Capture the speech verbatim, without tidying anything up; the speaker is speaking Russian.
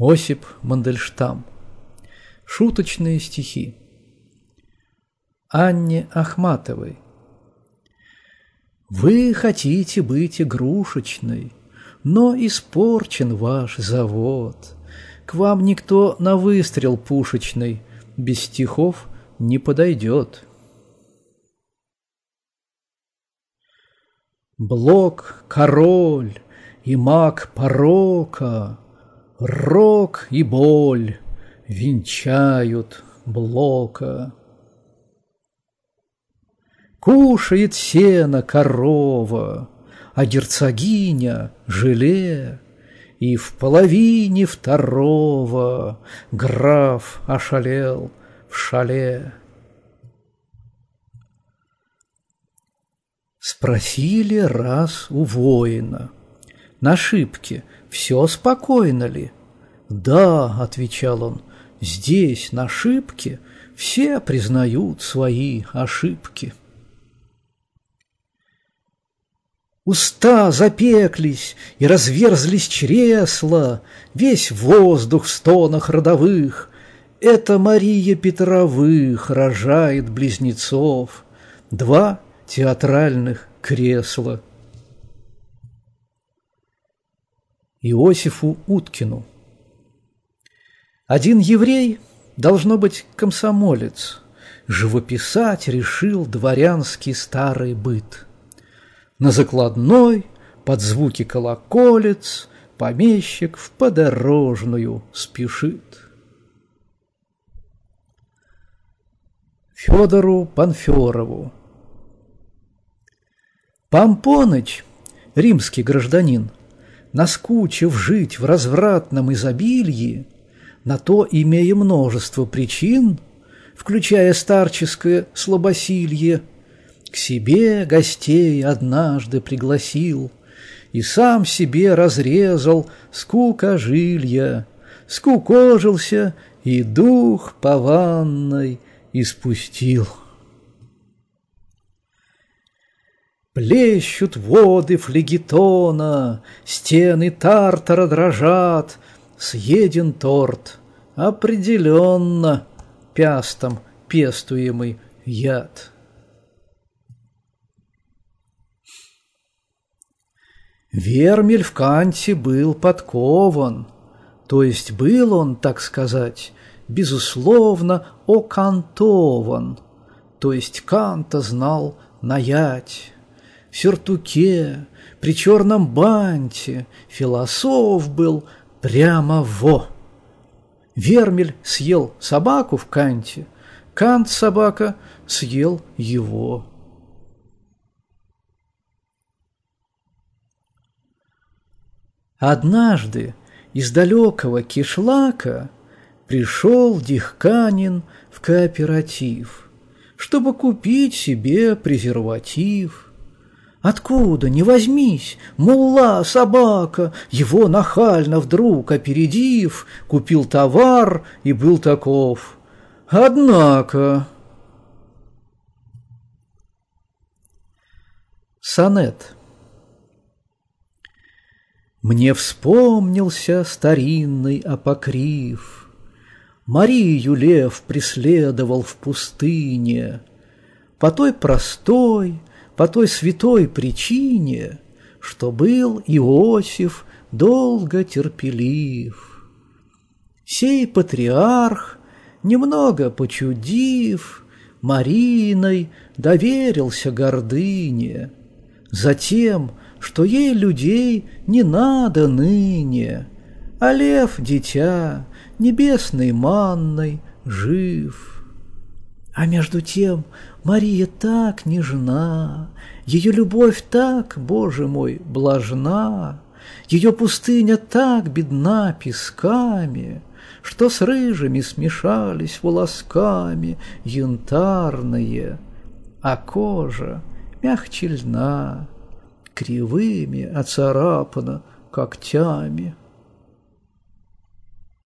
Осип Мандельштам. Шуточные стихи. Анне Ахматовой. Вы хотите быть игрушечной, но испорчен ваш завод. К вам никто на выстрел пушечный без стихов не подойдет. Блок, король и маг порока, рок и боль венчают Блока. Кушает сено корова, а герцогиня желе, и в половине второго граф ошалел в шале. Спросили раз у воина: на шибке все спокойно ли? Да, отвечал он, здесь, на шибке, все признают свои ошибки. Уста запеклись и разверзлись чресла, весь воздух в стонах родовых. Это Мария Петровых рожает близнецов, два театральных кресла. Иосифу Уткину. Один еврей, должно быть, комсомолец, живописать решил дворянский старый быт. На закладной, под звуки колоколец, помещик в подорожную спешит. Федору Панферову. Помпоныч, римский гражданин, наскучив жить в развратном изобилии, на то имея множество причин, включая старческое слабосилье, к себе гостей однажды пригласил и сам себе разрезал скукожилья, скукожился и дух по ванной испустил. Плещут воды флегетона, стены Тартара дрожат, съеден торт, определенно пястом пестуемый яд. Вермель в Канте был подкован, то есть был он, так сказать, безусловно окантован, то есть Канта знал наять. В сюртуке, при черном банте, философ был прямо во. Вермель съел собаку в Канте, Кант собака съел его. Однажды из далекого Кишлака пришел дихканин в кооператив, чтобы купить себе презерватив. Откуда ни возьмись, мулла, собака, его нахально вдруг опередив, купил товар и был таков. Однако... Сонет. Мне вспомнился старинный апокриф. Марию лев преследовал в пустыне по той простой, по той святой причине, что был Иосиф долго терпелив. Сей патриарх, немного почудив, Мариной доверился гордыне, затем, что ей людей не надо ныне, а лев, дитя, небесной манной жив. А между тем Мария так нежна, ее любовь так, Боже мой, блажна, ее пустыня так бедна песками, что с рыжими смешались волосками янтарные, а кожа мягче льна, кривыми оцарапана когтями.